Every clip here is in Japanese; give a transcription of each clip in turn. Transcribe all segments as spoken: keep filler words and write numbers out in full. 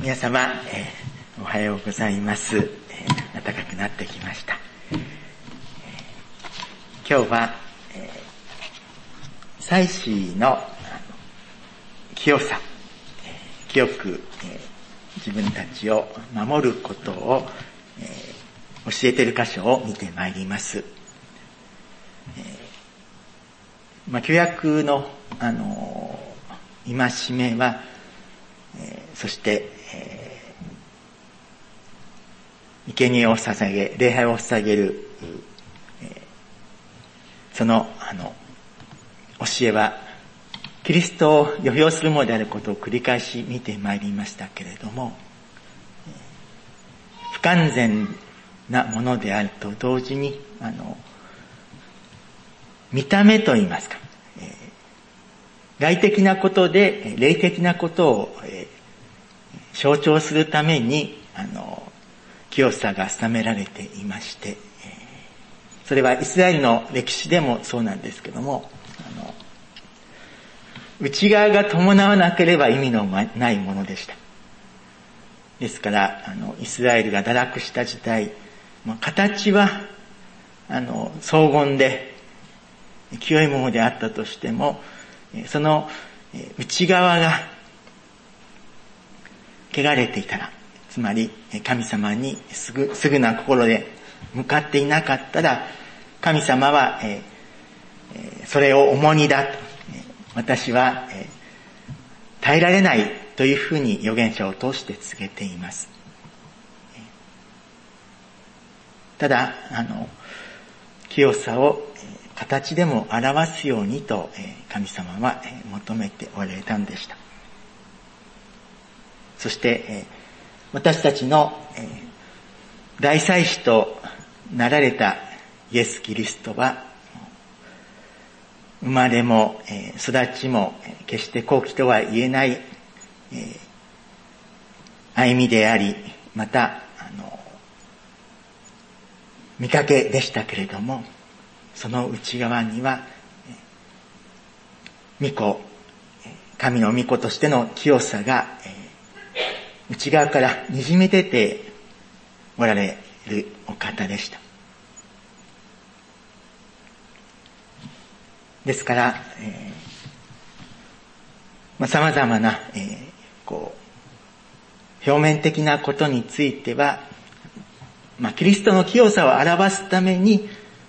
皆様、えー、おはようございます、えー、暖かくなってきました、えー、今日は、えー、祭司の清さ、えー、清く、えー、自分たちを守ることを、えー、教えている箇所を見てまいります、えーまあ、旧約の、あのー、戒めは、えー、そして、えー、生贄を捧げ、礼拝を捧げる、えー、その、あの、教えは、キリストを予表するものであることを繰り返し見てまいりましたけれども、不完全なものであると同時に、あの、見た目といいますか、えー、外的なことで霊的なことを、えー象徴するために、あの、清さが定められていまして、それはイスラエルの歴史でもそうなんですけども、あの、内側が伴わなければ意味のないものでした。ですから、あの、イスラエルが堕落した時代、形は、あの、荘厳で、清いものであったとしても、その内側が、汚れていたら、つまり神様にすぐ、すぐな心で向かっていなかったら、神様は、えー、それを重荷だと、私は、えー、耐えられないというふうに預言者を通して告げています。ただ、あの、清さを形でも表すようにと神様は求めておられたんでした。そして、私たちの大祭司となられたイエス・キリストは、生まれも育ちも決して高貴とは言えない歩みであり、また、あの、見かけでしたけれども、その内側には、御子、神の御子としての清さが、内側から滲み出ておられるお方でした。ですから、えーまあ、様々な、えー、こう表面的なことについては、まあ、キリストの清さを表すために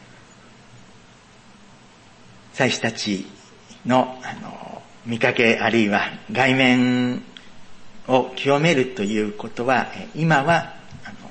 祭司たちの、あの見かけあるいは外面を清めるということは、今は、あの、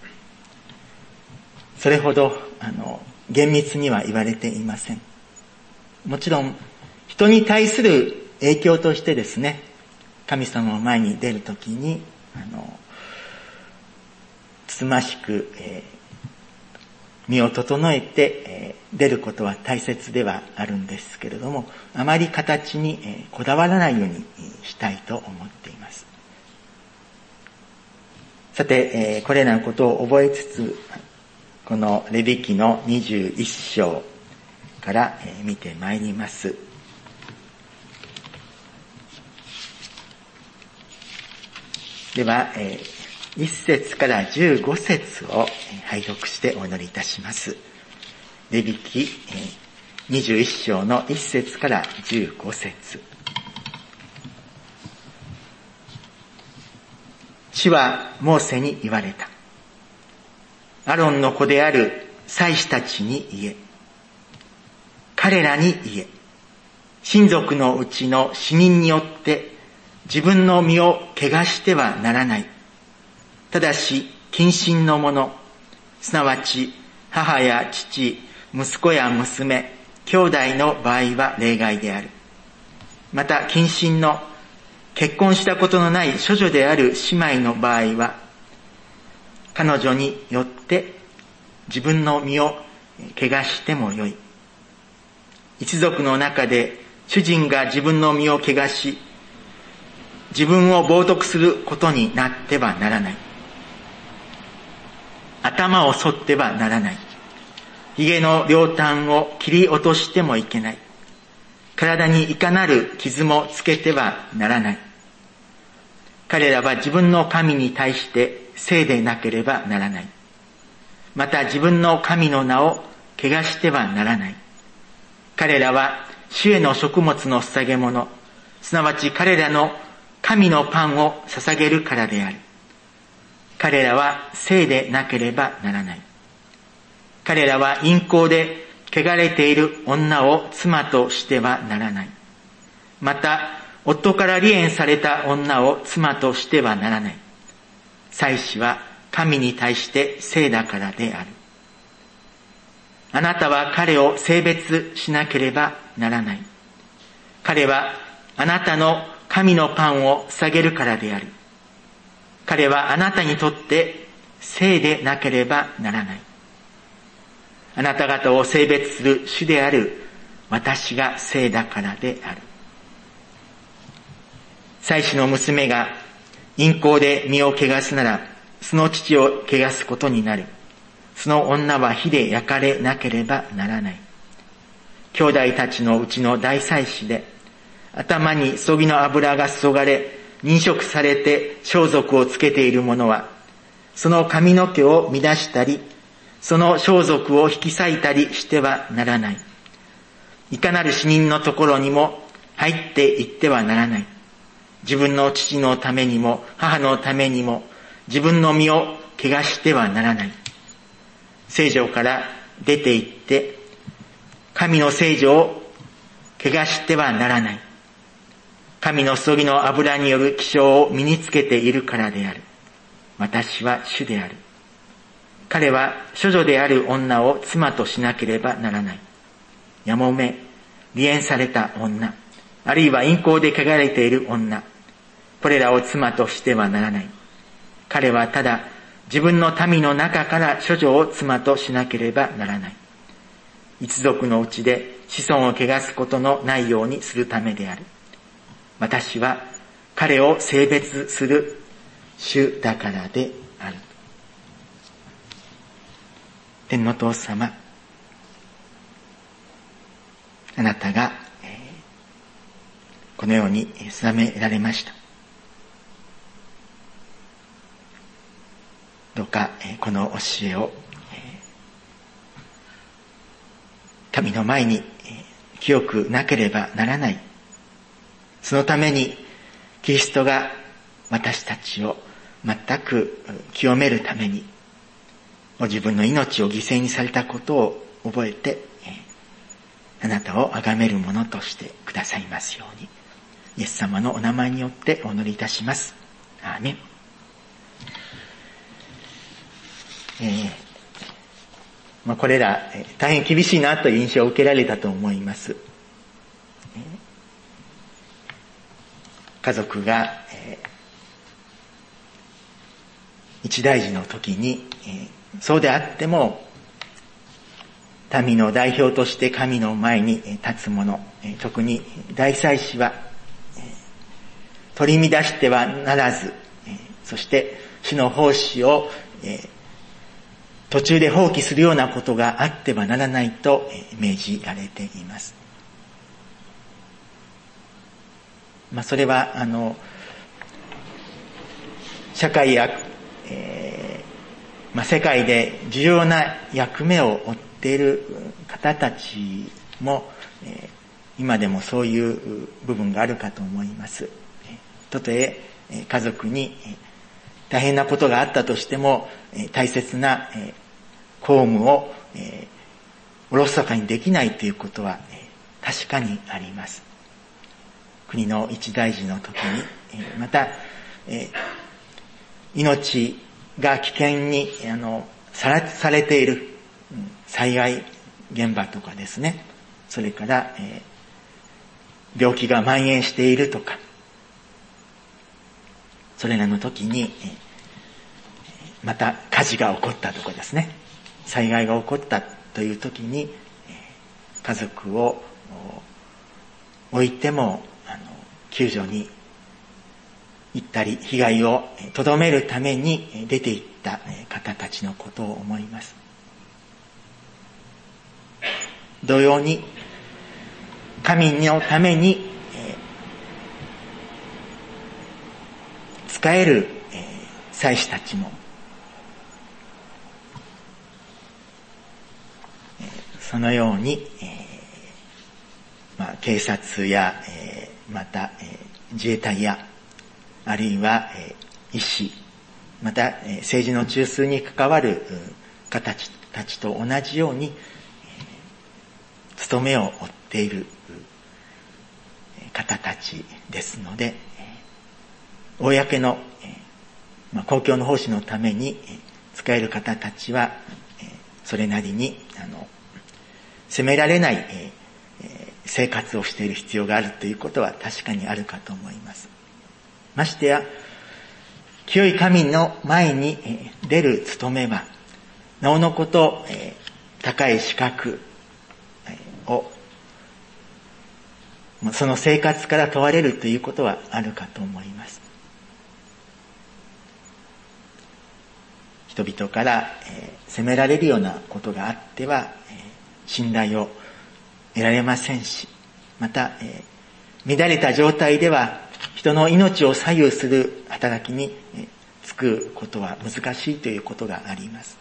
それほど、あの、厳密には言われていません。もちろん、人に対する影響としてですね、神様の前に出るときに、あの、つつましく、えー、身を整えて、えー、出ることは大切ではあるんですけれども、あまり形に、えー、こだわらないようにしたいと思っています。さて、えー、これらのことを覚えつつ、このレビ記のにじゅういっ章から、えー、見てまいります。では、えー、いっ節からじゅうご節を拝読してお祈りいたします。レビ記、えー、にじゅういっ章のいっ節からじゅうご節。主はモーセに言われた。アロンの子である祭司たちに言え。彼らに言え。親族のうちの死人によって自分の身を汚してはならない。ただし、近親の者、すなわち母や父、息子や娘、兄弟の場合は例外である。また、近親の結婚したことのない処女である姉妹の場合は、彼女によって自分の身を汚してもよい。一族の中で主人が自分の身を汚し、自分を冒涜することになってはならない。頭を剃ってはならない。髭の両端を切り落としてもいけない。体にいかなる傷もつけてはならない。 彼らは自分の神に対して聖でなければならない。また自分の神の名を汚してはならない。彼らは主への食物の捧げ物、すなわち彼らの神のパンを捧げるからである。彼らは聖でなければならない。彼らは淫行で汚れている女を妻としてはならない。また、夫から離縁された女を妻としてはならない。祭司は神に対して聖だからである。あなたは彼を性別しなければならない。彼はあなたの神のパンを捧げるからである。彼はあなたにとって聖でなければならない。あなた方を性別する主である私が聖だからである。祭司の娘が淫行で身を汚すなら、その父を汚すことになる。その女は火で焼かれなければならない。兄弟たちのうちの大祭司で、頭にそぎの油が注がれ、認職されて装束をつけている者は、その髪の毛を乱したり、その装束を引き裂いたりしてはならない。いかなる死人のところにも入っていってはならない。自分の父のためにも母のためにも自分の身を汚してはならない。聖所から出て行って神の聖所を汚してはならない。神の注ぎの油による気性を身につけているからである。私は主である。彼は処女である女を妻としなければならない。やもめ、離縁された女、あるいは淫行で汚れている女、これらを妻としてはならない。彼はただ自分の民の中から処女を妻としなければならない。一族のうちで子孫を汚すことのないようにするためである。私は彼を性別する主だからである。天の父様、あなたがこのように定められました。どうかこの教えを神の前に清くなければならない。そのためにキリストが私たちを全く清めるためにご自分の命を犠牲にされたことを覚えて、あなたを崇めるものとしてくださいますように、イエス様のお名前によってお祈りいたします。アーメン。えーまあ、これら、えー、大変厳しいなという印象を受けられたと思います。えー、家族が、えー、一大事の時に、えー、そうであっても民の代表として神の前に立つ者、特に大祭司は取り乱してはならず、そして主の奉仕を途中で放棄するようなことがあってはならないと命じられています。まあ、それはあの社会や、えーまあ、世界で重要な役目を負っている方たちも、えー、今でもそういう部分があるかと思います。たとえ家族に大変なことがあったとしても、大切な公務をおろそかにできないということは確かにあります。国の一大事の時に、また命が危険にあのさらされている災害現場とかですね、それから病気が蔓延しているとか、それらの時にまた火事が起こったとかですね、災害が起こったという時に家族を置いてもあの救助に行ったり被害をとどめるために出て行った方たちのことを思います。同様に神のために仕える、えー、祭司たちも、えー、そのように、えーまあ、警察や、えー、また、えー、自衛隊やあるいは、えー、医師また、えー、政治の中枢に関わる方たちと同じように、えー、務めを負っている方たちですので、えー、公の、えーまあ、公共の奉仕のために、えー、使える方たちは、えー、それなりにあの責められない、えー生活をしている必要があるということは確かにあるかと思います。ましてや清い神の前に出る務めはなおのこと高い資格をその生活から問われるということはあるかと思います。人々から責められるようなことがあっては信頼を得られませんし、また、えー、乱れた状態では人の命を左右する働きに、えー、つくことは難しいということがあります。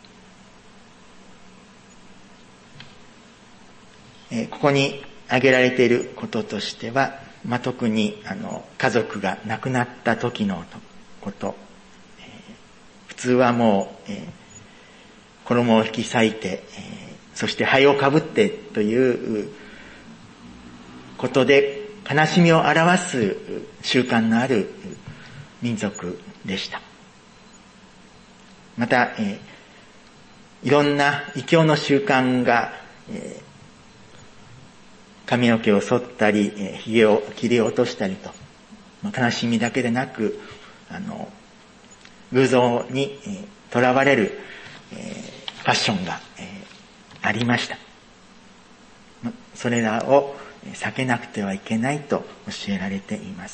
えー、ここに挙げられていることとしては、まあ、特にあの家族が亡くなった時のこと、えー、普通はもう、えー、衣を引き裂いて、えーそして灰をかぶってということで悲しみを表す習慣のある民族でした。また、えー、いろんな異教の習慣が、えー、髪の毛を剃ったり、えー、髭を切り落としたりと、まあ、悲しみだけでなく、あの偶像にとらわれる、えー、ファッションが、えーありました。それらを避けなくてはいけないと教えられています。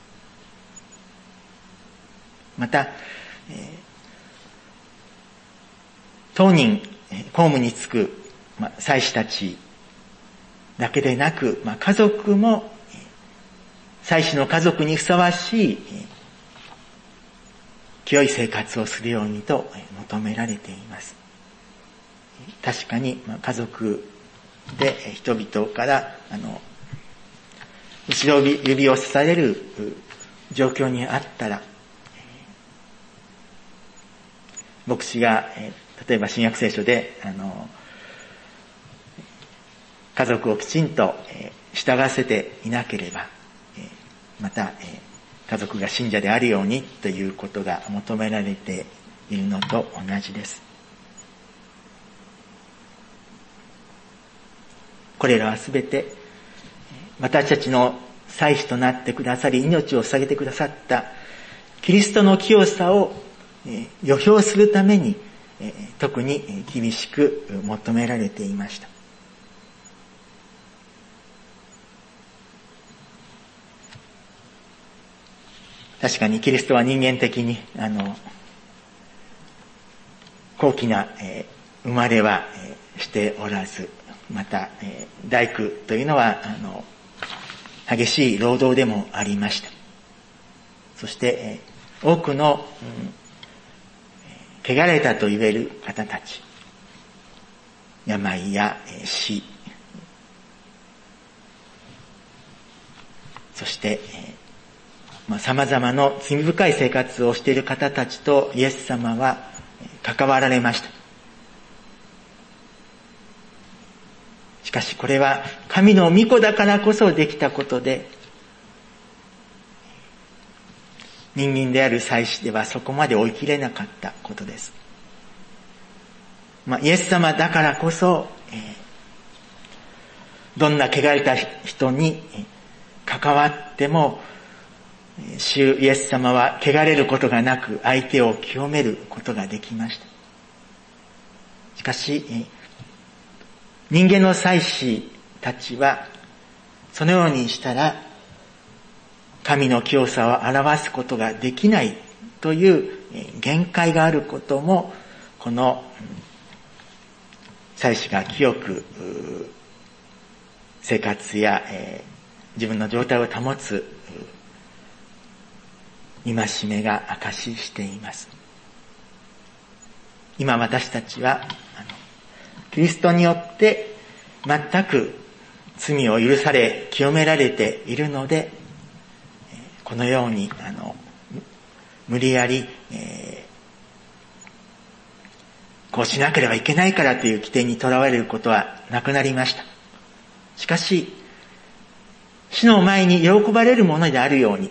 また、当人、公務に就く祭司たちだけでなく、家族も祭司の家族にふさわしい清い生活をするようにと求められています。確かに家族で人々からあの後ろ指をさされる状況にあったら、牧師が例えば新約聖書であの家族をきちんと従わせていなければ、また家族が信者であるようにということが求められているのと同じです。これらはすべて私たちの祭司となってくださり命を捧げてくださったキリストの清さを予表するために特に厳しく求められていました。確かにキリストは人間的にあの高貴な生まれはしておらず、また、えー、大工というのはあの激しい労働でもありました。そして、えー、多くの、うん、汚れたと言える方たち、病や、えー、死、そして、えーまあ、様々な罪深い生活をしている方たちとイエス様は関わられました。しかしこれは神の御子だからこそできたことで、人間である祭司ではそこまで追い切れなかったことです。まあ、イエス様だからこそ、えー、どんな汚れた人に関わっても、主イエス様は汚れることがなく相手を清めることができました。しかし、えー人間の祭司たちはそのようにしたら神の清さを表すことができないという限界があることも、この祭司が清く生活や自分の状態を保つ戒めが証ししています。今私たちは、あの、キリストによって全く罪を許され、清められているので、このように、あの、無理やり、えー、こうしなければいけないからという規定にとらわれることはなくなりました。しかし、主の前に喜ばれるものであるように、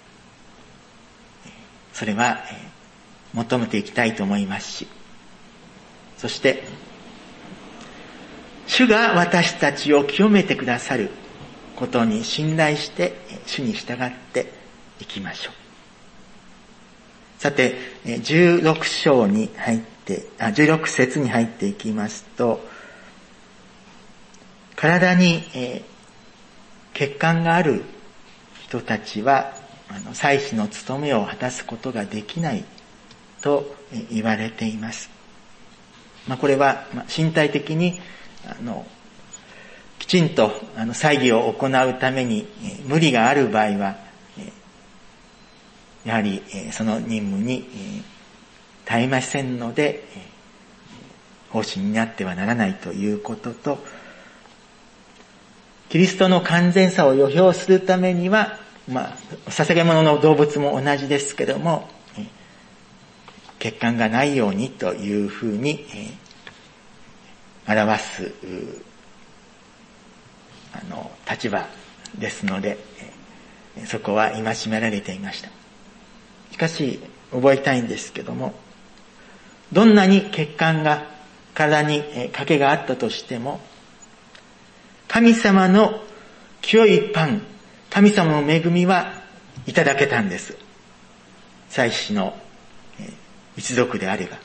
それは、えー、求めていきたいと思いますし、そして、主が私たちを清めてくださることに信頼して、主に従っていきましょう。さて、じゅうろく章に入って、あ、じゅうろく節に入っていきますと、体に、えー、血管がある人たちは、あの、祭司の務めを果たすことができないと言われています。まあ、これは、まあ、身体的に、あの、きちんと、あの、祭儀を行うために、えー、無理がある場合は、やはり、えー、その任務に、えー、耐えませんので、えー、奉仕になってはならないということと、キリストの完全さを予表するためには、まあ、捧げ物の動物も同じですけども、えー、血管がないようにというふうに、えー、表す、あの、立場ですので、えー、そこは戒められていました。しかし、覚えたいんですけども、どんなに血管が体に欠けがあったとしても、神様の清いパン、神様の恵みはいただけたんです。祭司の一族であれば。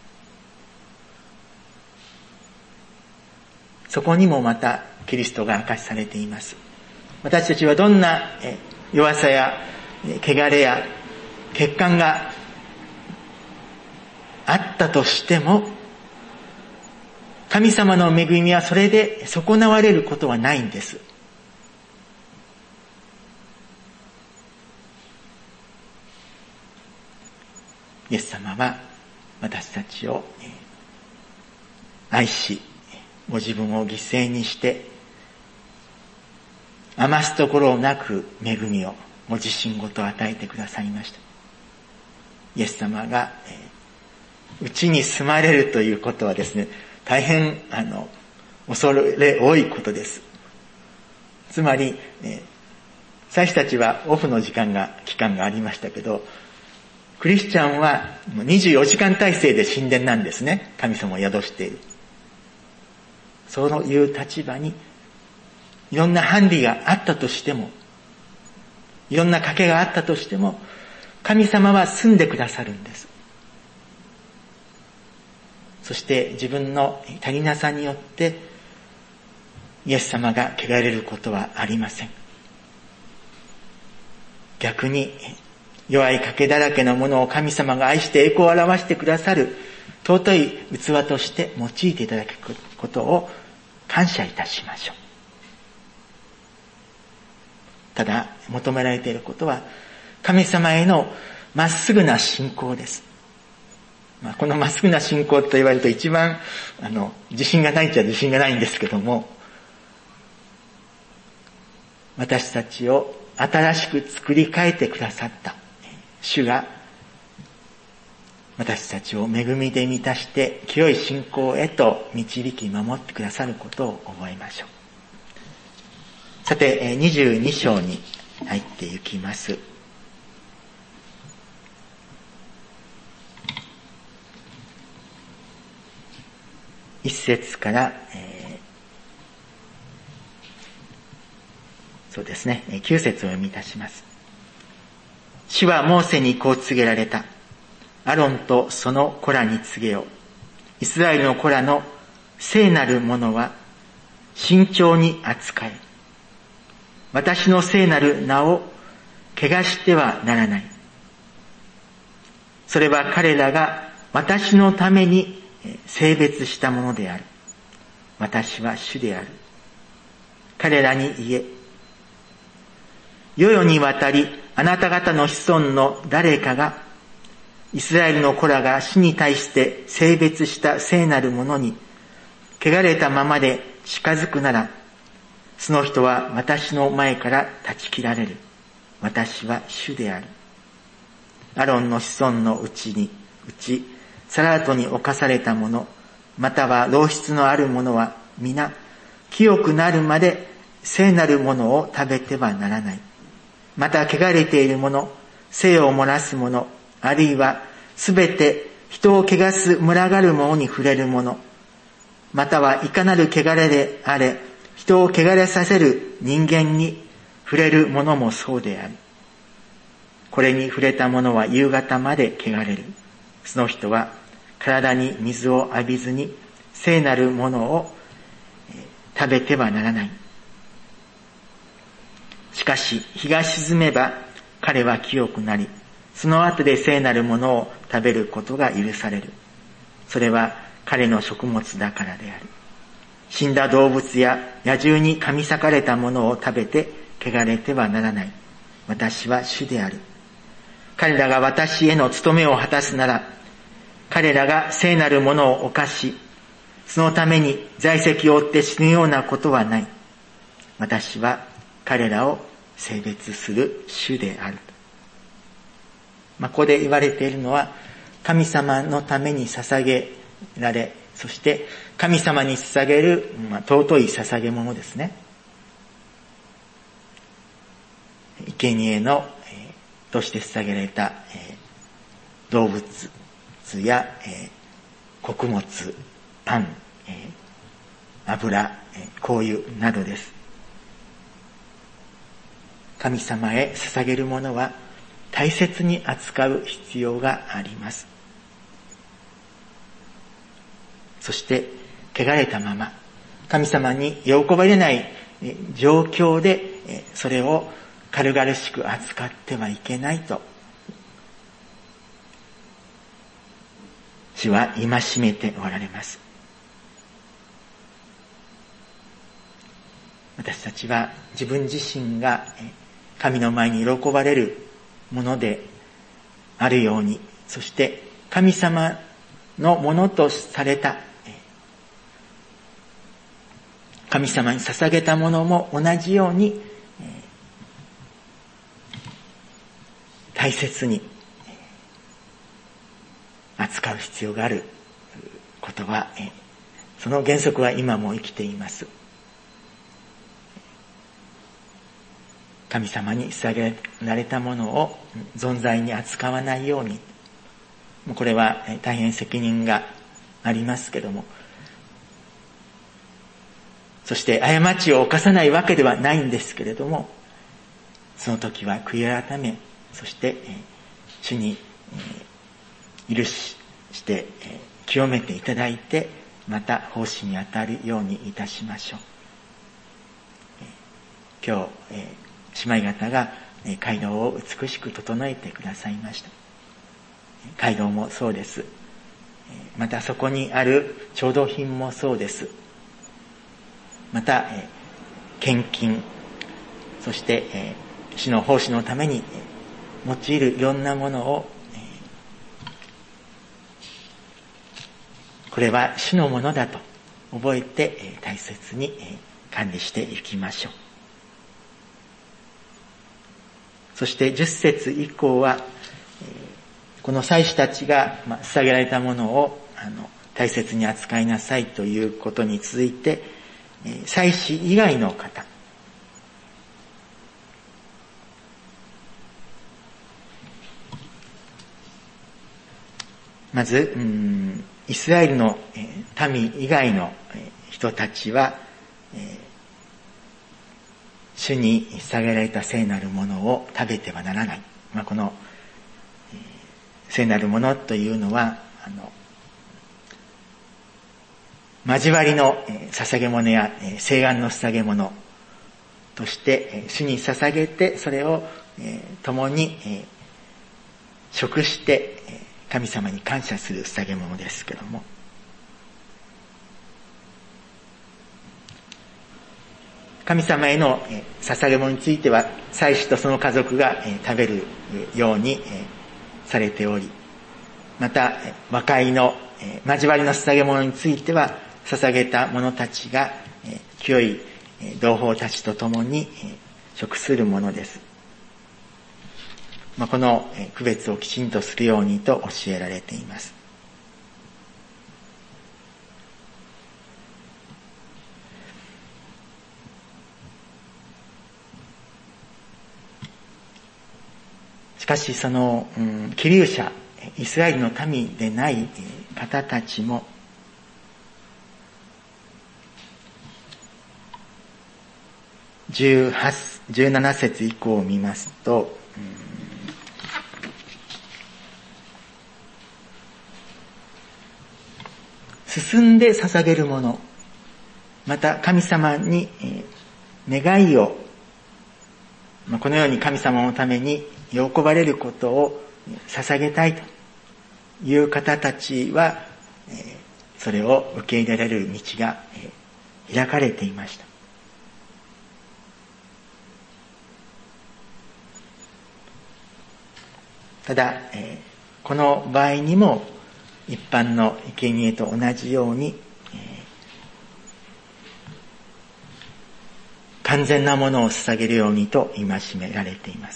そこにもまたキリストが明かしされています。私たちはどんな弱さや汚れや欠陥があったとしても、神様の恵みはそれで損なわれることはないんです。イエス様は私たちを愛し、ご自分を犠牲にして、余すところなく恵みをご自身ごと与えてくださいました。イエス様が、えー、うちに住まれるということはですね、大変、あの、恐れ多いことです。つまり、えー、私たちはオフの時間が、期間がありましたけど、クリスチャンはにじゅうよじかん体制で神殿なんですね。神様を宿している。そういう立場に、いろんなハンディがあったとしても、いろんな賭けがあったとしても、神様は住んでくださるんです。そして自分の足りなさによって、イエス様が汚れることはありません。逆に、弱い賭けだらけのものを神様が愛して栄光を表してくださる尊い器として用いていただくことを感謝いたしましょう。ただ求められていることは神様へのまっすぐな信仰です。まあ、このまっすぐな信仰と言われると一番あの自信がないっちゃ自信がないんですけども、私たちを新しく作り変えてくださった主が私たちを恵みで満たして清い信仰へと導き守ってくださることを覚えましょう。さてにじゅうに章に入っていきます。一節から、えー、そうですね、九節を読み出します。主はモーセにこう告げられた。アロンとその子らに告げよう。イスラエルの子らの聖なるものは慎重に扱え。私の聖なる名を汚してはならない。それは彼らが私のために聖別したものである。私は主である。彼らに言え。世々にわたりあなた方の子孫の誰かが、イスラエルの子らが死に対して性別した聖なるものに、汚れたままで近づくなら、その人は私の前から断ち切られる。私は主である。アロンの子孫のうちに、うち、サラートに侵されたもの、または漏出のあるものは、皆、清くなるまで聖なるものを食べてはならない。また、汚れているもの、聖を漏らすもの、あるいはすべて人を汚す群がるものに触れるもの、またはいかなる汚れであれ、人を汚れさせる人間に触れるものもそうである。これに触れたものは夕方まで汚れる。その人は体に水を浴びずに聖なるものを食べてはならない。しかし日が沈めば彼は清くなり、その後で聖なるものを食べることが許される。それは彼の食物だからである。死んだ動物や野獣に噛み裂かれたものを食べて汚れてはならない。私は主である。彼らが私への務めを果たすなら、彼らが聖なるものを犯し、そのために在籍を負って死ぬようなことはない。私は彼らを性別する主である。まあ、ここで言われているのは、神様のために捧げられ、そして神様に捧げる、まあ、尊い捧げ物ですね。生贄の、えー、として捧げられた、えー、動物や、えー、穀物、パン、えー、油、えー、香油などです。神様へ捧げるものは大切に扱う必要があります。そして汚れたまま神様に喜ばれない状況でそれを軽々しく扱ってはいけないと主は戒めておられます。私たちは自分自身が神の前に喜ばれるものであるように、そして神様のものとされた神様に捧げたものも同じように大切に扱う必要があることは、その原則は今も生きています。神様に捧げられたものを存在に扱わないように、これは大変責任がありますけども、そして過ちを犯さないわけではないんですけれども、その時は悔い改め、そして主に許しして清めていただいて、また奉仕に当たるようにいたしましょう。今日姉妹方が街道を美しく整えてくださいました。街道もそうです。またそこにある調度品もそうです。また献金、そして主の奉仕のために用いるいろんなものを、これは主のものだと覚えて大切に管理していきましょう。そしてじゅっ節以降は、この祭司たちが捧げられたものをあの大切に扱いなさいということに続いて、祭司以外の方、まず、うん、イスラエルの民以外の人たちは、主に捧げられた聖なるものを食べてはならない。まあ、この聖なるものというのは、あの交わりの捧げ物や聖願の捧げ物として主に捧げて、それを共に食して神様に感謝する捧げ物ですけども、 神様への捧げ物については祭司とその家族が食べるようにされており、また和解の交わりの捧げ物については捧げた者たちが清い同胞たちと共に食するものです。この区別をきちんとするようにと教えられています。しかしその、うん、希留者、イスラエルの民でない方たちも、じゅうはち、じゅうなな節以降を見ますと、うん、進んで捧げるもの、また神様に願いを、このように神様のために喜ばれることを捧げたいという方たちは、それを受け入れられる道が開かれていました。ただ、この場合にも一般の生贄と同じように、完全なものを捧げるようにと戒められています。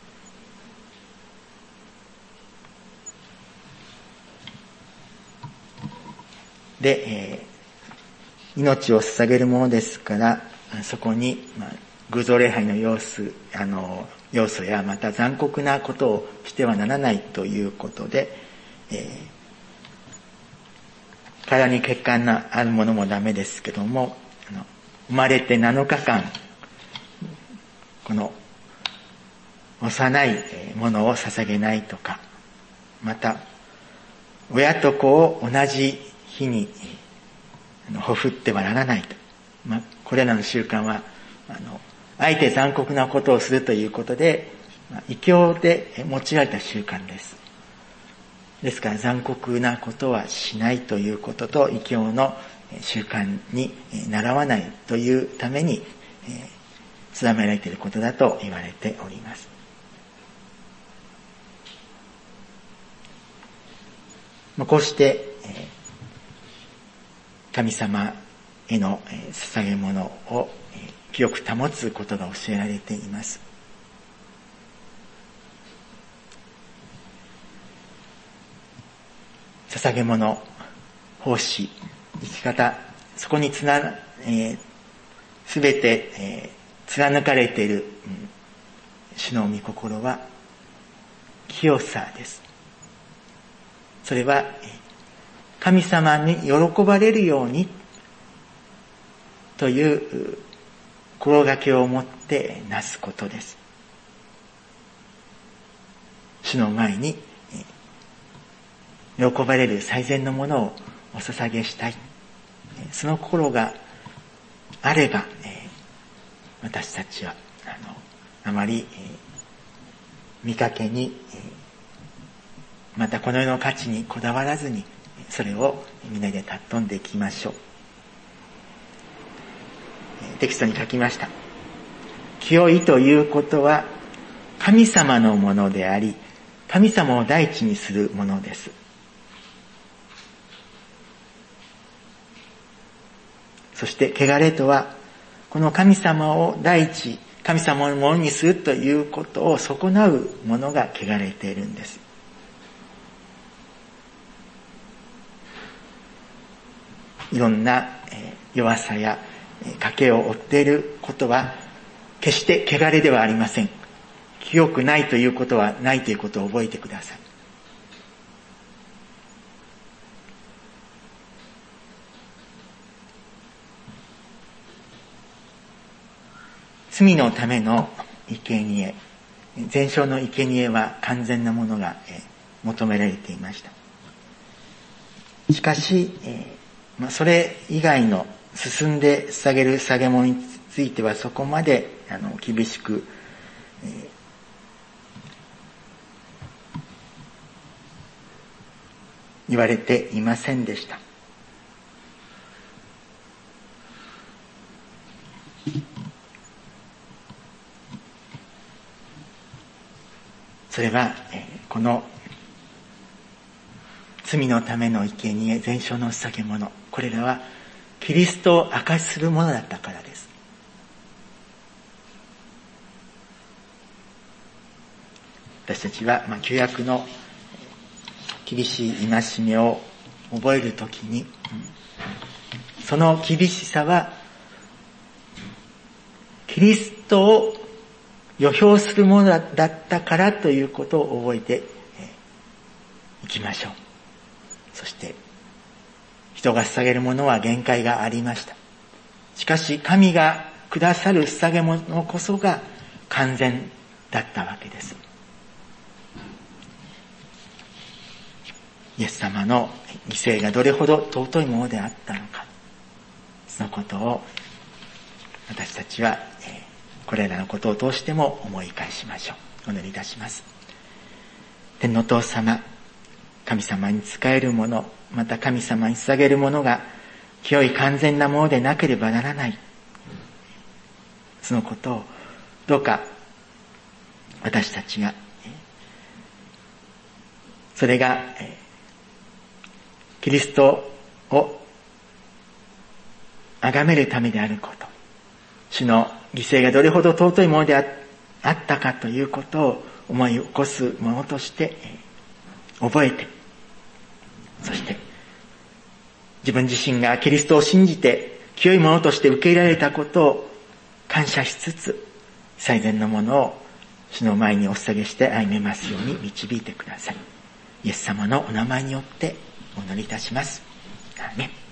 で、えー、命を捧げるものですから、そこに、まあ、偶像礼拝の様子、あの、要素やまた残酷なことをしてはならないということで、えー、体に血管のあるものもダメですけども、あの生まれてなのかかん、この幼いものを捧げないとか、また親と子を同じ日にほふってはならないと。まあ、これらの習慣は、あの、あえて残酷なことをするということで、まあ、異教で用いられた習慣です。ですから残酷なことはしないということと、異教の習慣に習わないというために、えー、定められていることだと言われております。まあ、こうして、えー、神様への捧げ物を清く保つことが教えられています。捧げ物、奉仕、生き方、そこにつな、えー、すべて、えー、貫かれている、うん、主の御心は清さです。それは神様に喜ばれるようにという心がけを持ってなすことです。主の前に喜ばれる最善のものをお捧げしたい。その心があれば、私たちはあのあまり見かけに、またこの世の価値にこだわらずに、それを皆で尊んでいきましょう。テキストに書きました。清いということは神様のものであり、神様を第一にするものです。そして汚れとは、この神様を第一、神様のものにするということを損なうものが汚れているんです。いろんな弱さや賭けを負っていることは決して汚れではありません。清くないということはないということを覚えてください。罪のための生贄、全焼の生贄は完全なものが求められていました。しかし、それ以外の進んで捧げる捧げ物についてはそこまであの厳しく、言われていませんでした。 それは、この罪のための生贄、全焼の捧げ物、これらはキリストを証しするものだったからです。私たちは、まあ、旧約の厳しい戒めを覚えるときに、その厳しさはキリストを予表するものだったからということを覚えていきましょう。そして人が捧げるものは限界がありました。しかし神がくださる捧げ物こそが完全だったわけです。イエス様の犠牲がどれほど尊いものであったのか、そのことを私たちはこれらのことを通しても思い返しましょう。お祈りいたします。天のお父様、神様に仕えるもの、また神様に捧げるものが清い完全なものでなければならない。そのことをどうか私たちが、それがキリストを崇めるためであること、主の犠牲がどれほど尊いものであったかということを思い起こすものとして覚えて、そして自分自身がキリストを信じて清いものとして受け入れられたことを感謝しつつ、最善のものを主の前にお捧げして歩めますように導いてください。イエス様のお名前によってお祈りいたします。アーメン。